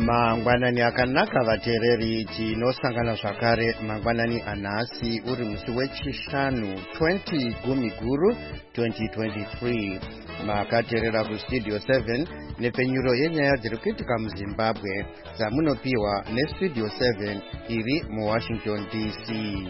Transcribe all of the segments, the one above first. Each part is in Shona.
Mangwanani akanaka vateereri, tinosangana zvakare mangwanani anhasi uri musi wechishanu 20 Gumiguru 2023. Makateerera kustudio 7 nepenyuro yenyaya dziri kuitika muZimbabwe dzamunopiwa nestudio 7 iri muWashington DC.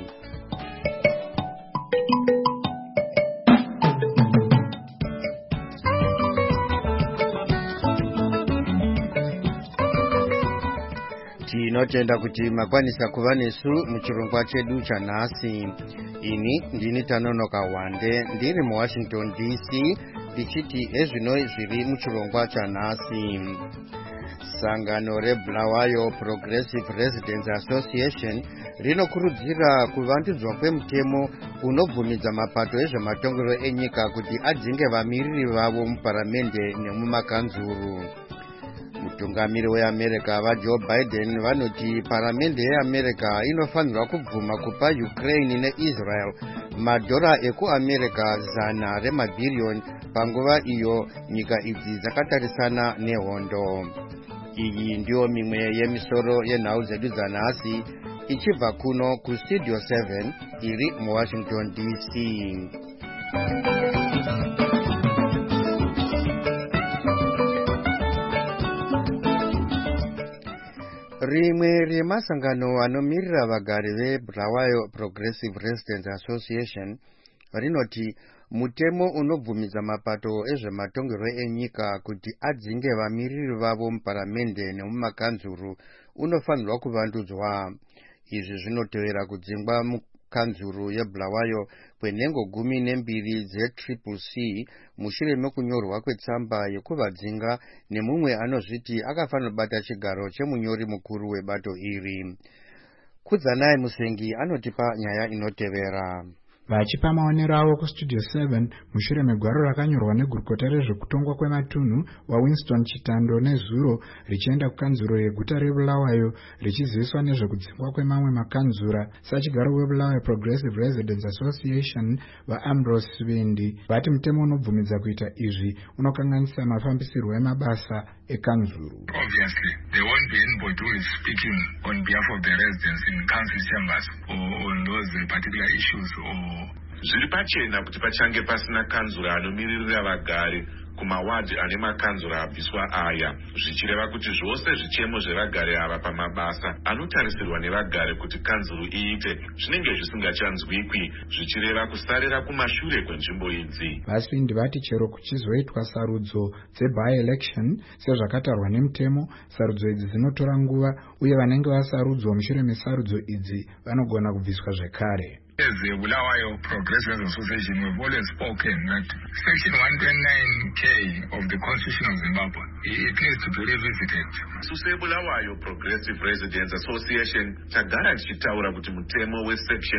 Tinotenda kuti makwanisa kuva nesu muchirongwa chedu chanhasi. Ini ndini Tanonoka Wande ndiri muWashington DC ndichiti ezvino zviri muchirongwa chanhasi. Sangano reBulawayo Progressive Residents Association rinokurudzira kuvandudzwa kwemutemo unobvumidza mapato ezvematongero enyika kuti adzinge vamiriri vavo muparamende nemumakanzuru. Mutungamiri weAmerica vaJoe Biden vanoti paramende yeAmerica inofanirwa kubvuma kupa Ukraine neIsrael madhora ekuAmerica 100 remabhiriyoni panguva iyo nyika idzi dzakatarisana nehondo. Iyi ndiyo mimwe yemisoro yenhau dzedu dzanhasi ichibva kuno kustudio 7 iri muWashington DC. Rimwe remasangano anomirira vagari veBulawayo Progressive Residents Association rinoti mutemo unobvumidza mapato ezvematongero enyika kuti adzinge vamiriri vavo muparamende nemumakanzuru unofanirwa kuvandudzwa. Izvi zvinotevera kudzingwa mukanzuru yeBulawayo kwenhengo 12 dzeCCC mushure mekunyorwa kwetsamba yekuvadzinga nemumwe anozviti akafanira kubata chigaro chemunyori mukuru webato iri. Kudzanai Musengi anotipa nyaya inotevera. Vachipa maonero avo kustudio 7 mushure megwaro rakanyorwa negurukota rezvekutongwa kwematunhu waWinston Chitando nezuro richienda kukanzuro yeguta reBulawayo richiziviswa nezvekudzingwa kwemamwe makanzura sachigaro weBulawayo Progressive Residents Association vaAmbrose Svindi vati mutemo unobvumidza kuita izvi unokanganisa mafambisirwo emabasa ekanzuru. Obviously, there won't be anybody who is speaking on behalf of the residents in council chambers or on those particular issues or zviri pachena kuti pachange pasina kanzura anomiririra vagari kumawadi ane makanzura abviswa aya, zvichireva kuti zvose zvichemo zvevagari ava pamabasa anotarisirwa nevagari kuti kanzuru iite zvinenge zvisingachanzwikwi, zvichireva kusarira kumashure kwenzvimbo idzi. Vasvindi vati chero kuchizoitwa sarudzo dzeby-election sezvakatarwa nemutemo, sarudzo idzi dzinotora nguva uye vanenge vasarudzwa mushure mesarudzo idzi vanogona kubviswa zvekare. As the Bulawayo Progressive Association, we've always spoken that Section 129K of the Constitution of Zimbabwe, it needs to be revisited. SeBulawayo Progressive Residents Association tagara tichitaura kuti mutemo weSection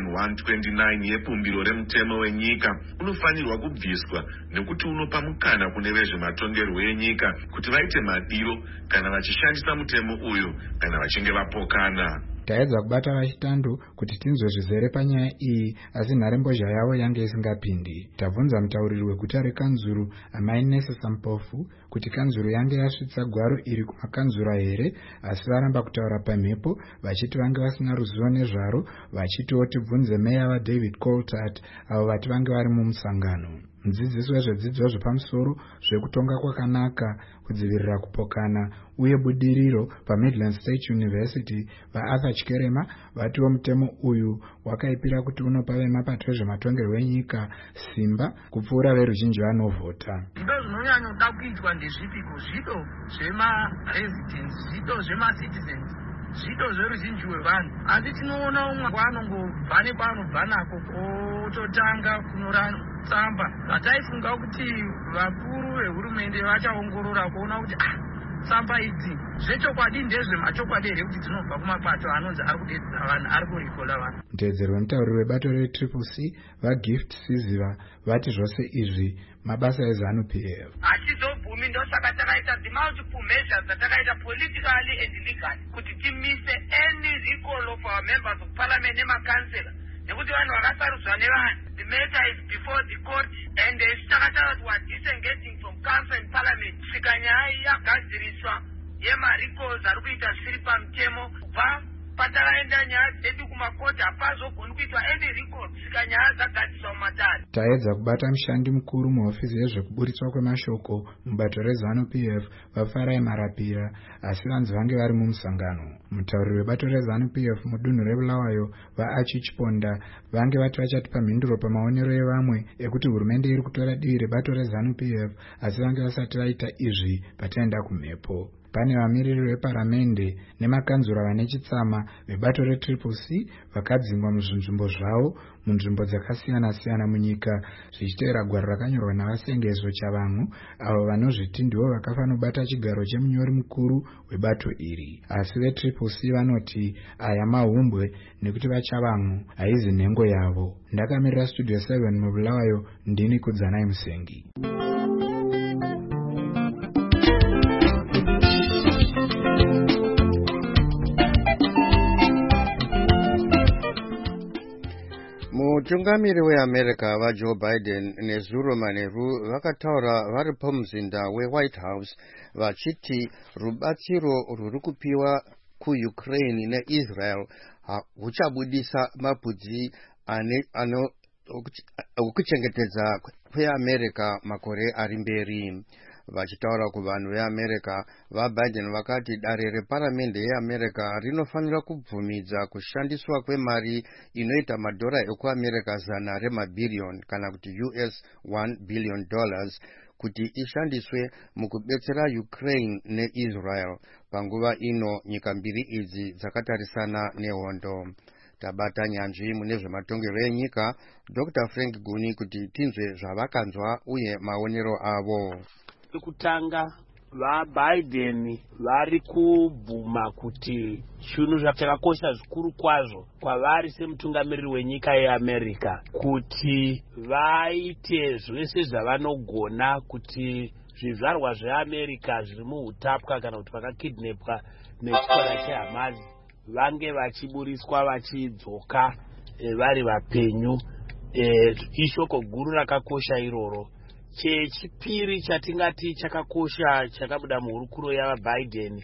129 yebumbiro remutemo wenyika unofanirwa kubviswa nekuti unopa mukana kune vezvematongerwo enyika kuti vaite madiro kana vachishandisa mutemo uyu kana vachinge vapokana. Taedza kubata vaChitando kuti tinzwe zvizere panyaya iyi, asi nharembozha yavo yange isingapindi. Tabvunza mutauriri weguta rekanzuru Amai Nese Sampofu kuti kanzuru yange yasvitsa gwaro iri kumakanzura here, asi varamba kutaura pamhepo vachiti vange vasina ruzivo nezvaro, vachitiwo tibvunze meya vaDavid Coltart avo vati vange vari mumusangano. Mudzidzisi wezvedzidzo zvepamusoro zvekutonga kwakanaka, kudzivirira kupokana uye budiriro paMidland State University vaArthur Chikerema vatiwo mutemo uyu wakaipira kuti unopa vemapato ezvematongerwo enyika simba kupfuura veruzhinji vanovhota. Zvido zvinonyanya kuda kuitwa ndezvipiko? Zvido zvemaresidents, zvido zvemacitizens, zvido zveruzhinji rwevanhu. Asi tinoona umwe wanongobva nepaanobva nako ototanga kunyora tsamba. Vataifunga kuti vakuru vehurumende vachaongorora kuona kuti tsamba idzi zvechokwadi ndezvemachokwadi here kuti dzinobva kumapato anonzi ari kudedza vanhu, ari kurikola vanhu. Mutedzeri wemutauriri webato reCCC vaGift Siziva vati zvose izvi mabasa eZANU-PF. Hachizobvumi, ndosaka takaita multiple measures dzatakaita politically and legally kuti timise any recall of our members of parliament nemakansela nekuti vanhu vakasarudzwa nevanhu. The matter is before the court and takataura kuti we are disengaging from council and parliament kusvika nyaya yagadziriswa yemarikozi ari kuita zvisiri pamutemo kubva patakaenda nyaya dzedu kumakoti hapazogoni kuitwa any record sika nyaya dzagadziswa mumatare. taedza kubata mushandi mukuru muhofisi yezvekuburitswa kwemashoko mubato reZANU-PF vafarai marapira asi vanzi vange vari mumusangano. mutauriri webato reZANU-PF mudunhu reBulawayo vaAchi Chiponda vange vati vachatipa mhinduro pamaonero evamwe ekuti hurumende iri kutora divi rebato reZANU-PF asi vange vasati vaita izvi pataenda kumhepo. pane vamiriri veparamende nemakanzura vane chitsama vebato reCCC vakadzingwa muzvinzvimbo zvavo munzvimbo dzakasiyana-siyana munyika zvichiteera gwaro rakanyorwa navasengezo chavanhu avo vanozviti ndivo vakafanobata chigaro chemunyori mukuru webato iri. asi veCCC vanoti aya mahumbwe nekuti vachavanhu haizi nhengo yavo. ndakamirira Studio 7 muBulawayo ndini Kudzanai Musengi. mutungamiri weAmerica vaJoe Biden nezuro manheru vakataura vari pamuzinda weWhite House vachiti rubatsiro rwuri kupiwa kuUkraine neIsrael huchabudisa mapudzi okuchengetedza kweAmerica makore ari mberi. vachitaura kuvanhu veAmerica vaBiden vakati dare reparamende yeAmerica rinofanira kubvumidza kushandiswa kwemari inoita madhora ekuAmerica $100 mabhiriyoni kana kuti $1 billion kuti ishandiswe mukubetsera Ukraine neIsrael panguva ino nyika mbiri idzi dzakatarisana nehondo. tabata nyanzvi mune zvematongerwo enyika Dr. Frank Guni kuti tinzwe zvavakanzwa uye maonero avo. kutanga vaBiden vari kubvuma kuti chinhu chakakosha zvikuru kwazvo kwavari semutungamiriri wenyika yeAmerica kuti vaite zvese zvavanogona kuti zvizvarwa zveAmerica zviri muutapwa kana kuti vakakidnepwa nechikora cheHamas vange vachiburiswa vachidzoka vari vapenyu. ishoko guru rakakosha iroro. chechipiri chatingati chakakosha chakabuda muhurukuro yavaBiden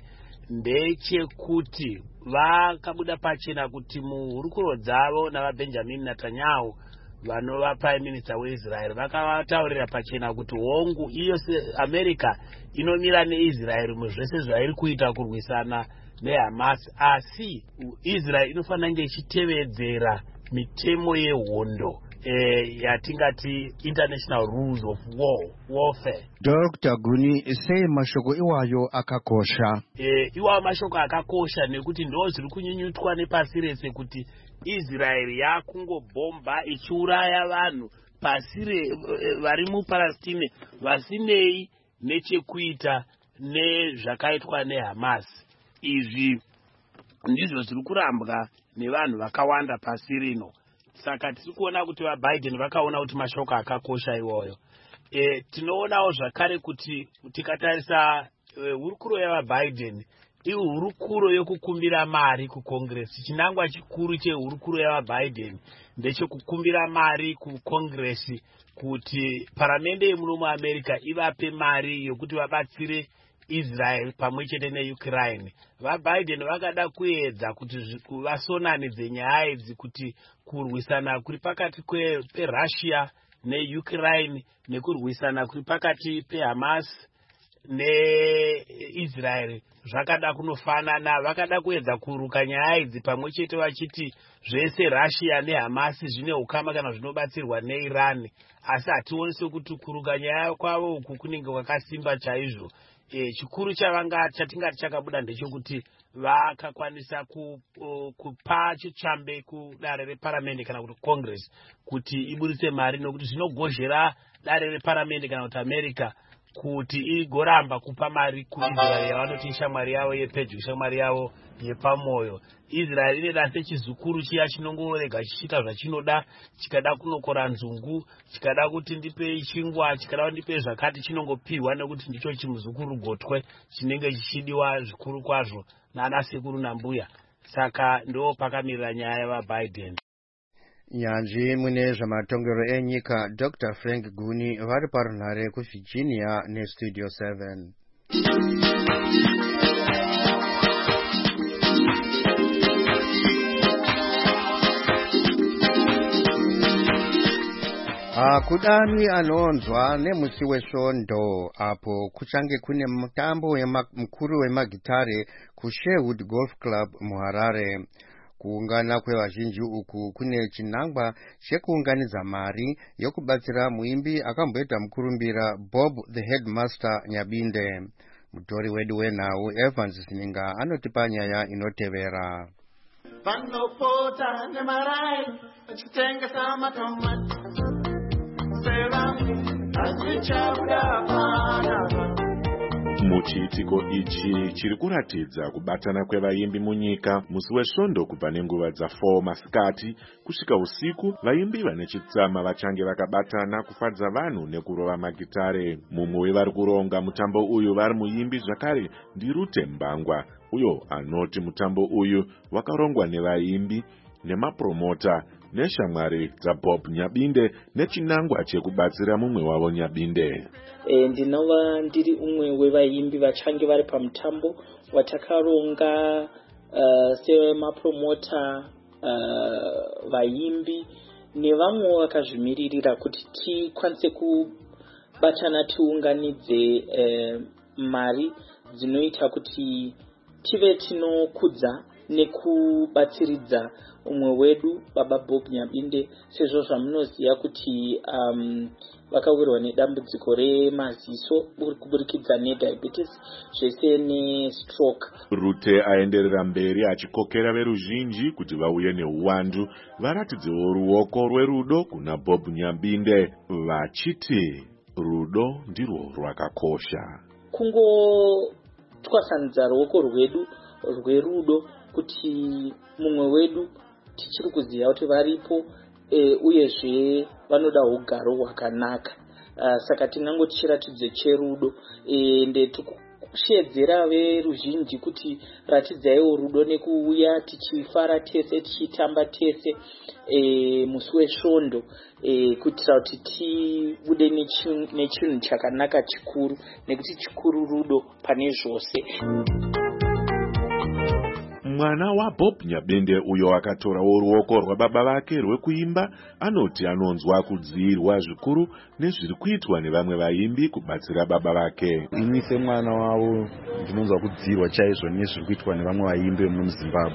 ndechekuti vakabuda pachena kuti muhurukuro dzavo navaBenjamin Netanyahu vanova prime minister weIsrael vakavataurira pachena kuti hongu iyo America inomira neIsrael muzvese zvairi kuita kurwisana neHamas asi Israel inofanira kunge ichitevedzera mitemo yehondo yatingati international rules of warfare. Dr. Guni sei mashoko iwayo akakosha? Iwayo mashoko akakosha nekuti ndo zviri kunyinyutwa nepasi rese kuti Israel yakungobomba ichiuraya vanhu pasi vari muPalestine vasinei nechekuita nezvakaitwa neHamas. izvi ndizvo zviri kurambwa nevanhu vakawanda pasi rino. Saka tiri kuona kuti vaBiden vakaona kuti mashoko akakosha iwoyo. Tinoonawo zvakare kuti tikatarisa hurukuro yavaBiden ihurukuro yokukumbira mari kuCongress. Chinangwa chikuru chehurukuro yavaBiden ndechekukumbira mari kuCongress kuti paramende yemuno muAmerica ivape mari yokuti vabatsire Israel pamwe chete neUkraine. vaBiden vakada kuedza kuti vasonanidze nyaya idzi kuti kurwisana kuri pakati peRussia neUkraine nekurwisana kuri pakati peHamas neIsrael zvakada kunofanana. vakada kuedza kuruka nyaya idzi pamwe chete vachiti zvese Russia neHamas zvine ukama kana zvinobatsirwa neIran, asi hationi sekuti kuruka nyaya kwavo uku kunenge kwakasimba chaizvo. Chikuru chatingati chakabuda ndechekuti vakakwanisa kupa chitsvambe kudare reparamende kana kuti Congress kuti iburitse mari nokuti zvinogozhera dare reparamende kana kuti America kuti igoramba kupa mari kuIsrael yavanoti ishamwari yavo yepedyo, ishamwari yavo yepamoyo. Israel inoda sechizukuru chiya chinongorega chichita zvachinoda, chikada kunokora nzungu, chikada kuti ndipe chingwa, chikada ndipe zvakati chinongopihwa nekuti ndicho chimuzukuru gotwe chinenge chichidiwa zvikuru kwazvo nana sekuru nambuya. Saka ndo pakamirira nyaya yavaBiden. Nyanzvi mune zvamatongero enyika Dr. Frank Guni vari parunhare kuVirginia neStudio 7. Kudani anonzwa nemusi wesvondo apo kuchange kune mutambo mkuru wemagitare kuSherwood Golf Club muHarare. Kuungana kwevazhinji uku kune chinangwa chekuunganidza mari yokubatsira muimbi akamboita mukurumbira Bob the Headmaster Nyabinde. Mutori wedu wenhau Evans Sininga anotipa nyaya inotevera. Vanopota nemarai vachitengesa matomati sevamwe azvichabuda panapa. Muchiitiko ichi chiri kuratidza kubatana kwevaimbi munyika musi wesvondo kubva nenguva dza4 masikati kusvika usiku. Vaimbi vane chitsama vachange vakabatana kufadza vanhu nekurova magitare. Mumwe wevari kuronga mutambo uyu vari muimbi zvakare ndiRute Mbangwa, uyo anoti mutambo uyu wakarongwa nevaimbi nemapromota neshamwari dzaBob Nyabinde nechinangwa chekubatsira mumwe wavo Nyabinde. Ndinova ndiri umwe wevaimbi vachange vari pamutambo watakaronga semapromota, vaimbi nevamwe vakazvimiririra kuti tikwanise kubatana tiunganidze mari dzinoita kuti tive tinokudza nekubatsiridza umwe wedu baba Bob Nyabinde, sezvo zvamunoziva kuti vakawirwa nedambudziko remaziso kuburikidza nediabetes zvese nestroke. Rute aenderera mberi achikokera veruzhinji kuti vauye neuwandu varatidzewo ruoko rwerudo kuna Bob Nyabinde vachiti rudo ndirwo rwakakosha. Kungotwasanudza ruoko rwedu rwerudo kuti mumwe wedu tichiri kuziva kuti varipo uyezve vanoda ugaro hwakanaka. Saka tinangoti chiratidzo cherudo ndetikushedzera veruzhinji kuti ratidzaiwo rudo nekuuya tichifara tese tichitamba tese musi wesvondo kuitira kuti tibude nechinhu chakanaka chikuru, nekuti chikuru rudo pane zvose. Mwana waBob Nyabinde uyo akatorawo ruoko rwababa vake rwekuimba anoti anonzwa kudziirwa zvikuru nezviri kuitwa nevamwe vaimbi kubatsira baba vake. Ini semwana wavo ndinonzwa kudziirwa chaizvo nezviri kuitwa nevamwe vaimbi vemuZimbabwe,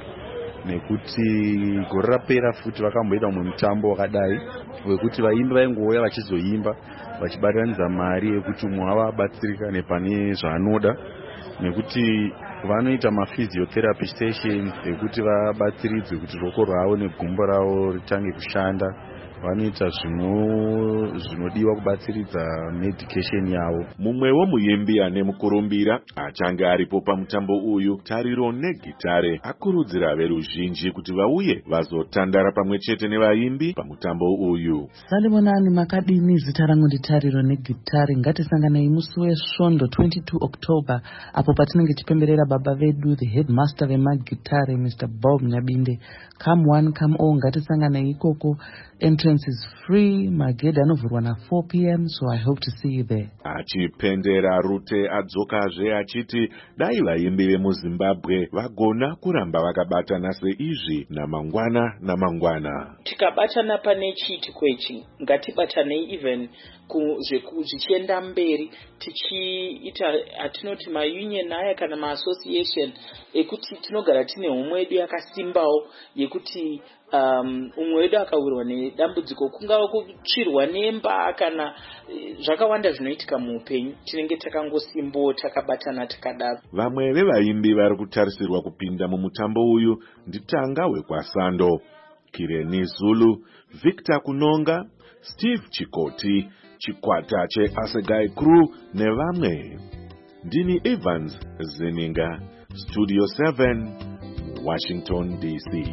nekuti gore rapera futi vakamboita umwe mutambo wakadai wekuti vaimbi vaingouya vachizoimba vachibatiranidza mari yekuti umwe wavo abatsirikane pane zvaanoda, nekuti vanoita maphysiotherapy sessions ekuti vabatsiridzwe kuti ruoko rwavo negumbo ravo ritange kushanda. Vanoita zvinodiwa kubatsiridza medication yavo. Mumwewo muimbi ane mukurumbira achange aripo pamutambo uyu Tariro negitare akurudzira veruzhinji kuti vauye vazotandara pamwe chete nevaimbi pamutambo uyu. Salibonani makadini, zita rangu ndi Tariro negitare. Ngatisanganei musi wesvondo 22 October apo patinenge tipemberera baba vedu the headmaster vemagitare Mr. Bob Nyabinde. Come one come all, ngatisanganei ikoko. Entrance is free. Magedha anovhurwa na 4 p.m. so I hope to see you there. Achipendera Rute adzokazve achiti dai vaimbi vemuZimbabwe vagona kuramba vakabatana seizvi namangwana. Tikabatana pane chiitiko ichi ngatibatanei even zvichienda mberi tichiita atinoti maunion aya kana maassociation ekuti tinogara tine umwe wedu yakasimbawo yekuti umwe wedu akawirwa nedambudziko, kungava kutsvirwa nemba kana zvakawanda zvinoitika muupenyu, tinenge takangosimbawo takabatana takadaro. Vamwe vevaimbi vari kutarisirwa kupinda mumutambo uyu nditanga wekwasando, Kireni Zulu, Victor Kunonga, Steve Chikoti, chikwata cheAsegai Crew nevamwe. Ndini Evans Zininga, Studio 7, Washington DC.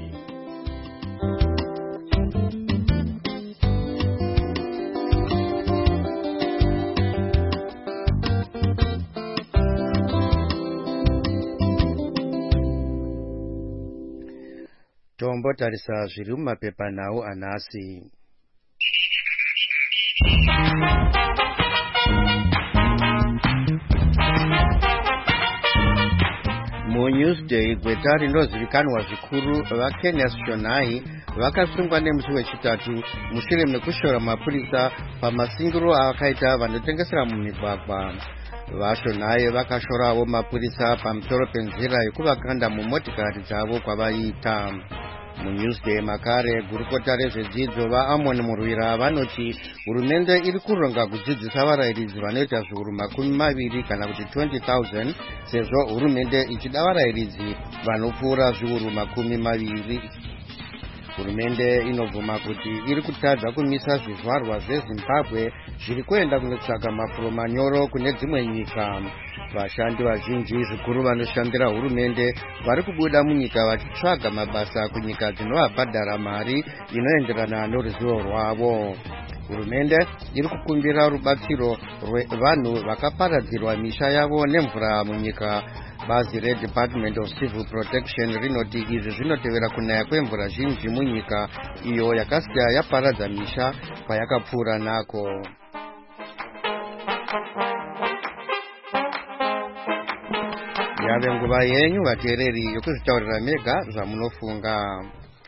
Tombotarisa zviri mumapepa nawo anasi. MuNewsday gweta rinozivikanwa zvikuru vaKenneth Shonai vakasungwa nemusi wechitatu mushure mekushora mapurisa pamasungiro akaita vanotengesera mumigwagwa. Vashonai vakashorawo mapurisa pamusoro penzira yekuvakanda mumotikari dzavo kwavaiita. MuNewsday makare gurukota rezvedzidzo vaAmon Murwira vanoti hurumende iri kuronga kudzidzisa varayiridzi vanoita zviuru 20 kana kuti 20,000 sezvo hurumende ichida varayiridzi vanopfuura zviuru 20. Hurumende inobvuma kuti iri kutadza kumisa zvizvarwa zveZimbabwe zviri kuenda kunotsvaka mafuro manyoro kune dzimwe nyika. Vashandi vazhinji zvikuru vanoshandira hurumende vari kubuda munyika vachitsvaga mabasa kunyika dzinovabhadhara mari inoenderana noruzivo rwavo. Hurumende iri kukumbira rubatsiro rwevanhu vakaparadzirwa misha yavo nemvura munyika. Bazi reDepartment of Civil Protection rinoti izvi zvinotevera kunaya kwemvura zhinji munyika iyo yakasiya yaparadza misha kwayakapfuura nako. Yave nguva yenyu vateereri yokuzvitaurira mega zvamunofunga.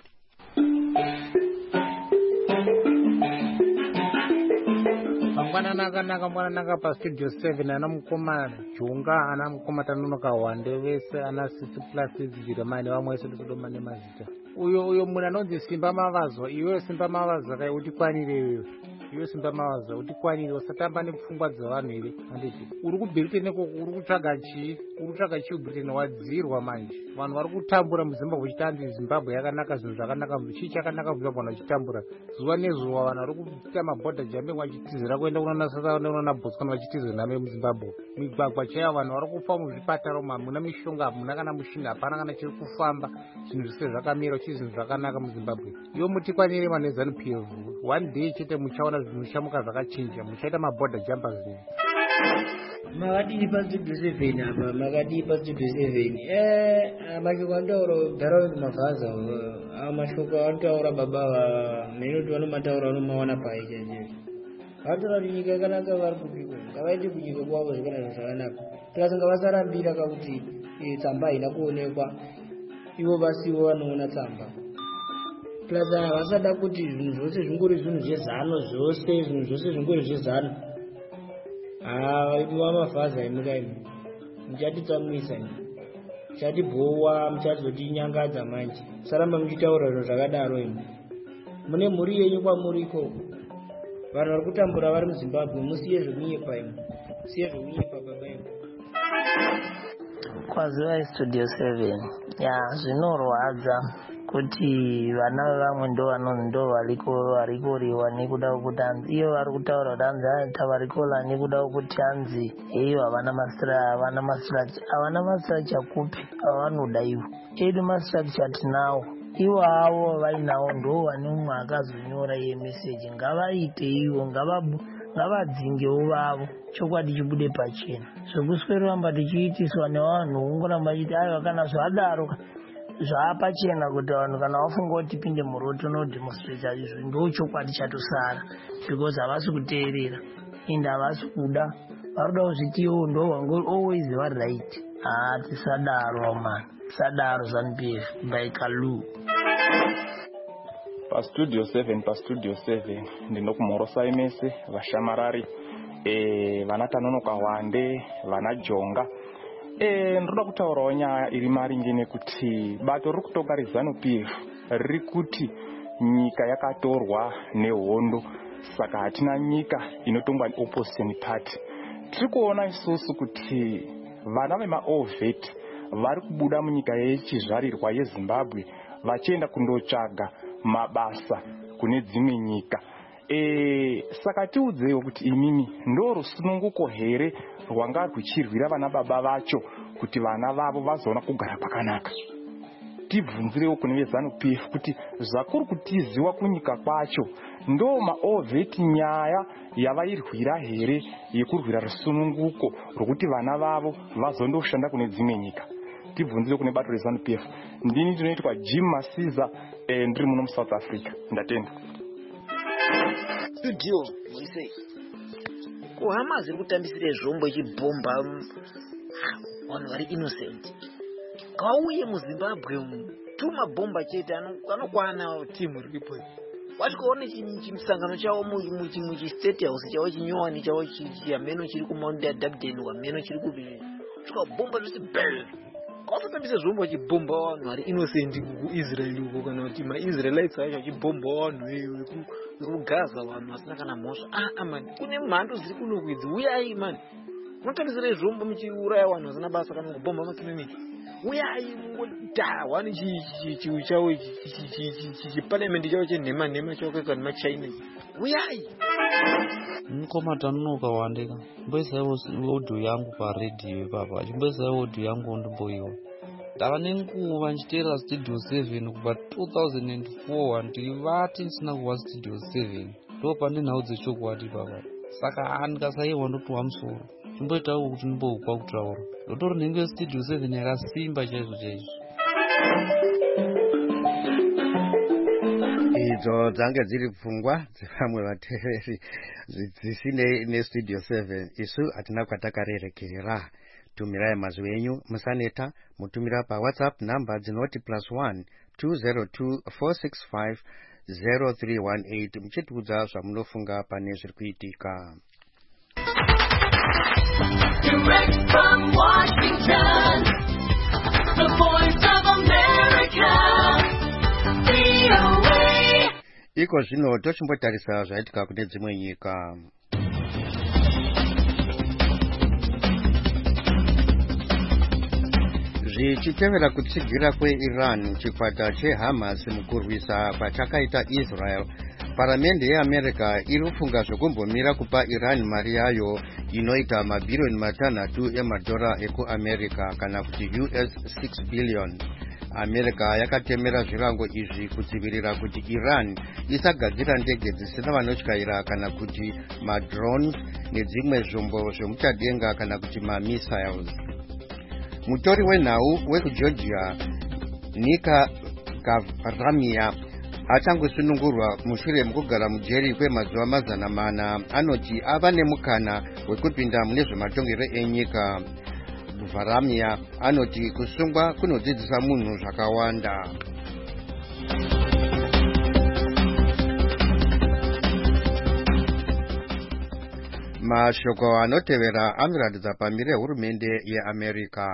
Mwananaka pa studio 7 ana mukoma Junga ana mukoma Tanonoka Wande vese ana 6+ Jeremani vamwe vese kudoma nemazita. Uyo munhu anonzi Simba Mavazo, iwe Simba Mavazo kai utikwanire iwe. Iwe Simba Mavazo utikwanire usatamba nepfungwa dzavanhu here. Anditi uri kuBritain neko uri kutsvaga chi Britain wadzirwa manje. Vanhu vari kutambura muZimbabwe chitandi Zimbabwe yakanaka zvinhu zvakanaka chii chakanaka Zimbabwe vanachitambura. Zuva nezuva vanhu vari kuita mabhodha jambe vachitizira kuenda kunona Botswana vachitizira name muZimbabwe. Migwagwa chaiyo vanhu vari kufa muzvipatara muna mishonga hamuna kana mushina hapana kana chiri kufamba zvinhu zvese zvakamira zvinhu zvakanaka muZimbabwe. Ivo mutikwanire vanhu veZANU-PF one day chete muchaona zvinhu zvichamuka zvakachinja muchaita mabhodha jamba zvinhu. Makadii pastudio 7 apa makadii pastudio 7 mashoko anotaura Dharaunda Mavhaza mashoko anotaura baba nenoti vanomataura vanomaona pai chaizvo vataura kuti nyika yakanaka vari kupiko ngavaite kunyika kwavo zvikana zvakanaka tikasanga vasarambira kakuti tsamba haina kuonekwa ivo vasivo vanoona tsamba plus vasada kuti zvinhu zvose zvingori zvinhu zvezano zvose zvinhu zvose zvingori zvezano vaipiwa Mavhaza emuka imi muchatitsamwisa muchatibhowa muchazotinyangadza manje saramba muchitaura zvinhu zvakadaro imi mune mhuri yenyu kwamuriko vanhu vari kutambura vari muZimbabwe musiye zvekunyepa imi siye zvekunyepa baba imi kwaziva studio 7 zvinorwadza kuti vana vevamwe ndo varikoriwa nekuda kwekuti hanzi iyo vari kutaura kuti hanzi aita varikola nekuda kwekuti hanzi iyo havana masitira chakupi avanoda ivo edu masitira tinawo ivo avo vainawo ndo vane umwe akazonyora iye meseji ngavaite ivo ngavadzingewo vavo chokwadi chibude pachena zvekusweramba tichiitiswa nevanhu ungoramba chiti aiwa kana zvadaro zvaapachena kuti vanhu kana vafunga kuti tipinde muroto nodemonstrata izvo ndo chokwadi chatosara because havasi kuteerera ende havasi kuda varoda kuzviti iwo ndo vangori always vari right tisadaro man tisadaro ZANU-PF by Kalu pastudio 7 ndinokumhorosa imese vashamarari vana Tanonoka Wande vana Jonga ndoda kutaurawo nyaya iri maringe nekuti bato riri kutonga reZANU-PF riri kuti nyika yakatorwa nehondo saka hatina nyika inotongwa neopposition party. Tiri kuona isusu kuti vana vemaOVET vari kubuda munyika yechizvarirwa yeZimbabwe vachienda kundotsvaga mabasa kune dzimwe nyika. Saka tiudzewo kuti imimi ndo rusununguko here rwanga rwuchirwira vana baba vacho kuti vana vavo vazoona kugara pakanaka. Tibvunzirewo kune veZANU-PF kuti zvakuri kutiziwa kunyika kwacho ndo maOVET nyaya yavairwira here yekurwira rusununguko rwokuti vana vavo vazondoshanda kune dzimwe nyika. Tibvunzire kune bato reZANU-PF. Ndini ndinoitwa Jim Masiza ndiri muno muSouth Africa. Ndatenda. Studio muise kuhama zviri kutambisire zvombo chibhomba vanhu vari innocent kauye muZimbabwe 2 mabhomba chete anokwana timu iripo. Watikaona chimusangano chavo muchi-state house chavo chinyowani chavo chiameno chiri kuMount Dubden wameno chiri kupi bhomba zvose bell. Kwasatambisa zvomba chibhomba vanhu vari innocent kuIsrael uko kana kuti maIsraelites acho chibhomba vanhu vekugaza vanhu vasina kana mhosva. Man, kune mhando dziri kunokwidzi. Uyai man, munotambisire zvomba muchiuraya vanhu vasina basa kana kubhomba makiliniki. Uyai mungodhaya wani chichichichiu chavo chiparliament chavo chenhema chavo kana maChina. Uyai Mkomata nuka wandika. Mbesa audio yangu pa radio papa. Mbesa audio yangu ndimboiwa. Ndava nenguva nchitera Studio 7 kubva 2004 ndivati sina kuwa Studio 7. Ndo pandinaudze chokwadi papa. Saka andikasaiwa ndotowa musoro. Chimboitawo kuti ndimboupa kutaura. Ndotori nenge Studio 7 yakasimba chaizvo. Idzo dzange dziri pfungwa dzevamwe vateereri dzisine neStudio 7. Isu hatina kwatakarerekera. Tumirai mazwi enyu musaneta, mutumira pa WhatsApp namba dzinoti +1 202 465 0318 muchitiudza zvamunofunga pane zviri kuitika. Direct from Washington, the voice of America, VOA. Iko zvino tochimbotarisa zvaitika kune dzimwe nyika. Zvichitevera kutsigira kweIran chikwata cheHamas mukurwisa kwachakaita Israel, paramende yeAmerica iri kufunga zvokumbomira kupa Iran mari yayo inoita mabhirioni 5 emadhora ekuAmerica kana kuti US 6 billion. America yakatemera zvirango izvi kudzivirira kuti Iran isagadzira ndege dzisina vanotyaira kana kuti madrones nedzimwe zvombo zvemuchadenga kana kuti mamissiles. Mutori wenhau wekuGeorgia Nika Gavramia achangosunungurwa mushure mukugara mujeri kwemazuva 400 anoti ava nemukana wekupinda mune zvematongero enyika. Gavramia anoti kusungwa kunodzidzisa munhu zvakawanda. Mashoko anotevera anoratidza pamire hurumende yeAmerica.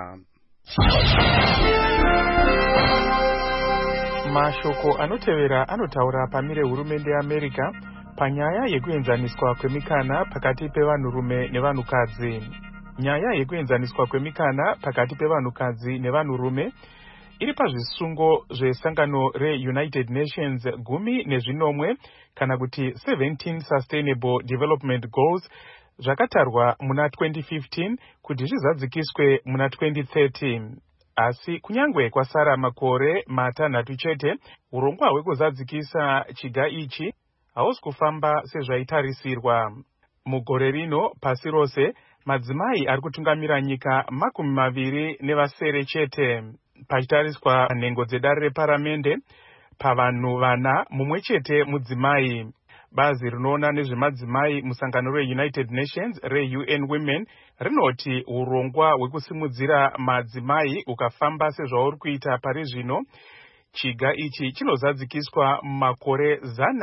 Mashoko anotevera anotaura pamire hurumende yeAmerica panyaya yekuenzaniswa kwemikana pakati pevanhurume nevanhukadzi. Nyaya yekuenzaniswa kwemikana pakati pevanhukadzi nevanhurume iri pazvisungo zvesangano reUnited Nations 10 kana kuti 17 Sustainable Development Goals zvakatarwa muna 2015 kuti zvizadzikiswe muna 2030. Asi kunyangwe kwasara makore 6 chete, urongwa hwekuzadzikisa chiga ichi hausi kufamba sezvaitarisirwa. Mugore rino pasi rose madzimai ari kutungamira nyika 20 chete. Pachitariswa nhengo dzedare reparamende pavanhu 4 mumwe chete mudzimai. Bazi rinoona nezvemadzimai musangano reUnited Nations reUN Women rinoti urongwa hwekusimudzira madzimai ukafamba sezvauri kuita pari zvino, chiga ichi chinozadzikiswa makore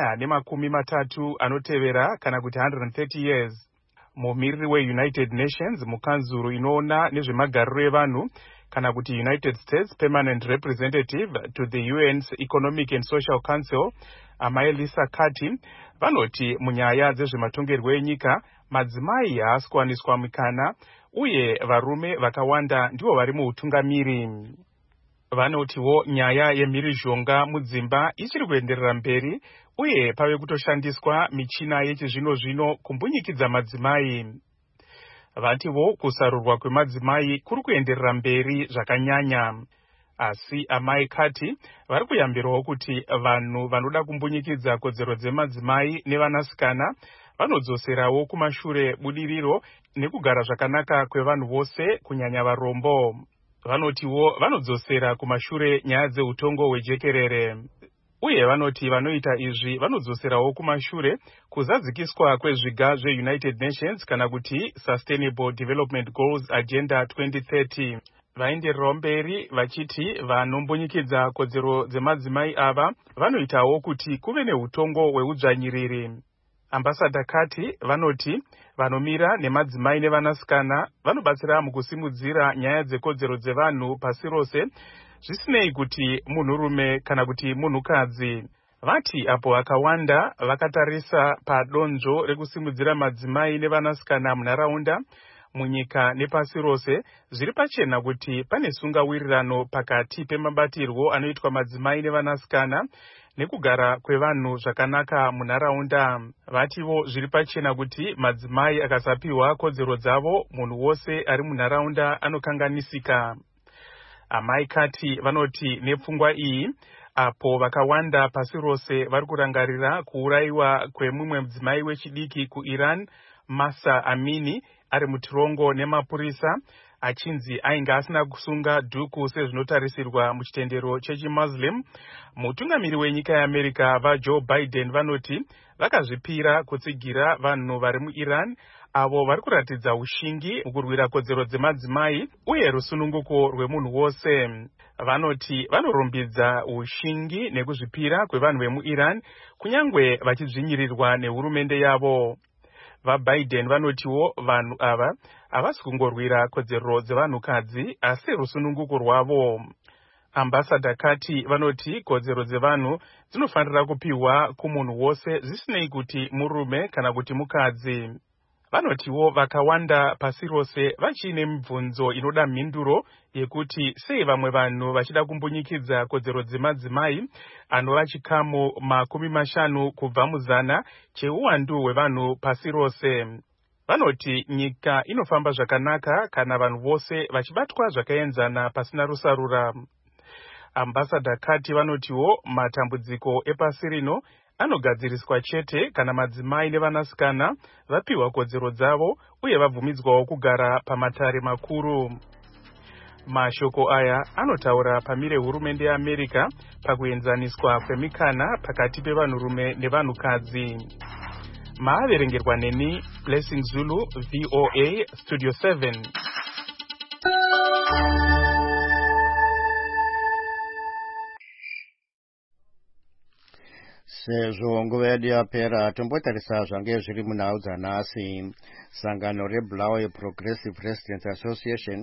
130 anotevera kana kuti 130 years. Mumiriri weUnited Nations mukanzuru inoona nezvemagariro evanhu kana kuti United States Permanent Representative to the UN's Economic and Social Council, Amaelisa Kati, vanoti munyaya dzezvematongerwo enyika madzimai haasi kuwaniswa mikana uye varume vakawanda ndivo vari muutungamiri. Vanotiwo nyaya yemhirizhonga mudzimba ichiri kuenderera mberi uye pave kutoshandiswa michina yechizvino-zvino kumbunyikidza madzimai. Vatiwo kusarurwa kwemadzimai kuri kuenderera mberi zvakanyanya. Asi amai Kati vari kuyambirawo kuti vanhu vanoda kumbunyikidza kodzero dzemadzimai nevanasikana vanodzoserawo kumashure budiriro nekugara zvakanaka kwevanhu vose kunyanya varombo. Vanotiwo vanodzosera kumashure nyaya dzeutongo hwejekerere. Uye vanoti vanoita izvi vanodzoserawo kumashure kuzadzikiswa kwezviga zveUnited Nations kana kuti Sustainable Development Goals Agenda 2030. vaendererawo mberi vachiti vanombonyikidza kodzero dzemadzimai ava vanoitawo kuti kuve neutongo hweudzvanyiriri. Ambassador Kati vanoti vanomira nemadzimai nevanasikana vanobatsira mukusimudzira nyaya dzekodzero dzevanhu pasi rose, zvisinei kuti munhurume kana kuti munhukadzi. Vati apo vakawanda vakatarisa padonzvo rekusimudzira madzimai nevanasikana munharaunda, munyika nepasi rose, zviri pachena kuti pane sungawirirano pakati pemabatirwo anoitwa madzimai nevanasikana nekugara kwevanhu zvakanaka munharaunda. Vativo zviri pachena kuti madzimai akasapiwa kodzero dzavo, munhu wose ari munharaunda anokanganisika. Amai Kati vanoti nepfungwa iyi, apo vakawanda pasi rose vari kurangarira kuurayiwa kwemumwe mudzimai wechidiki kuIran, Masa Amini, ari mutirongo nemapurisa, achinzi ainge asina kusunga dhuku sezvinotarisirwa muchitendero chechimuslim. Mutungamiri wenyika yeAmerica vaJoe Biden vanoti vakazvipira kutsigira vanhu vari muIran avo vari kuratidza ushingi mukurwira kodzero dzemadzimai uye rusununguko rwemunhu wose. Vanoti vanorumbidza ushingi nekuzvipira kwevanhu vemuIran kunyangwe vachidzvinyirirwa nehurumende yavo. VaBiden vanotiwo vanhu ava havasi kungorwira kodzero dzevanhukadzi asi rusununguko rwavo. Ambassador Kati vanoti kodzero dzevanhu dzinofanira kupiwa kumunhu wose zvisinei kuti murume kana kuti mukadzi. Vanotiwo vakawanda pasi rose vachiine mibvunzo inoda mhinduro yekuti sei vamwe vanhu vachida kumbunyikidza kodzero dzemadzimai anova chikamu 50 kubva muzana cheuwandu hwevanhu pasi rose. Vanoti nyika inofamba zvakanaka kana vanhu vose vachibatwa zvakaenzana pasina rusarura. Ambassador Kati vanotiwo matambudziko epasi rino anogadziriswa chete kana madzimai nevanasikana vapiwa kodzero dzavo uye vabvumidzwawo kugara pamatare makuru. Mashoko aya anotaura pamire hurumende yeAmerica pakuenzaniswa kwemikana pakati pevanhurume nevanhukadzi. Maaverengerwa neni Blessing Zulu, VOA, Studio 7. Sezvo nguva yedu yapera, tombotarisa zvange zviri munhau dzanhasi. Sangano reBulawayo Progressive Residents Association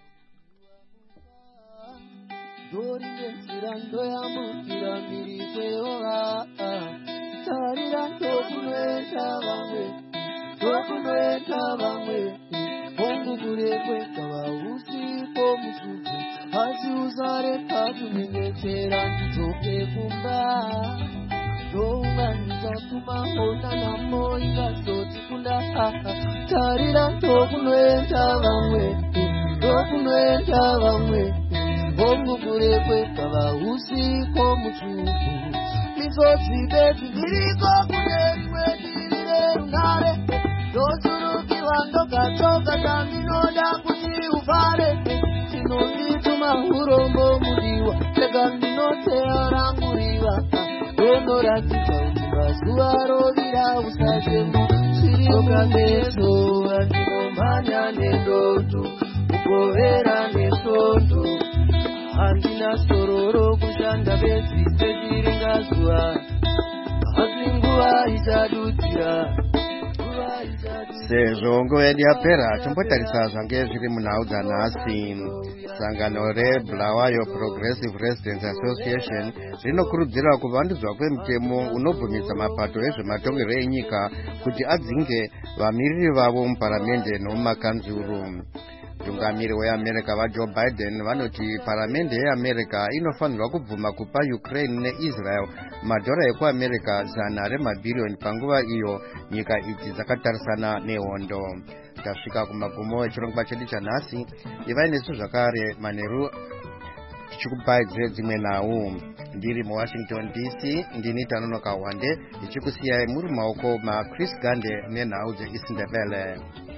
sezvo nguva yedu yapera, tombotarisa zvange zviri munhau dzanhasi. Sangano reBulawayo Progressive Residents Association rinokurudzira kuvandudzwa kwemutemo unobvumisa mapato ezvematongerwo enyika kuti adzinge vamiriri vavo muparamende nomumakanzuru. Mutungamiri weAmerica vaJoe Biden vanoti paramende yeAmerica inofanirwa kubvuma kupa Ukraine neIsrael madhora ekuAmerica 100 mabhiriyoni panguva iyo nyika idzi dzakatarisana nehondo. Tasvika kumagumo echirongwa chedu chanhasi. Ivai nesu zvakare manheru tichikupai dzimwe nhau. Ndiri muWashington DC, ndini Tanonoka Wande, ndichikusiyai muri maoko maChris Gande nenhau dzeIsindebele.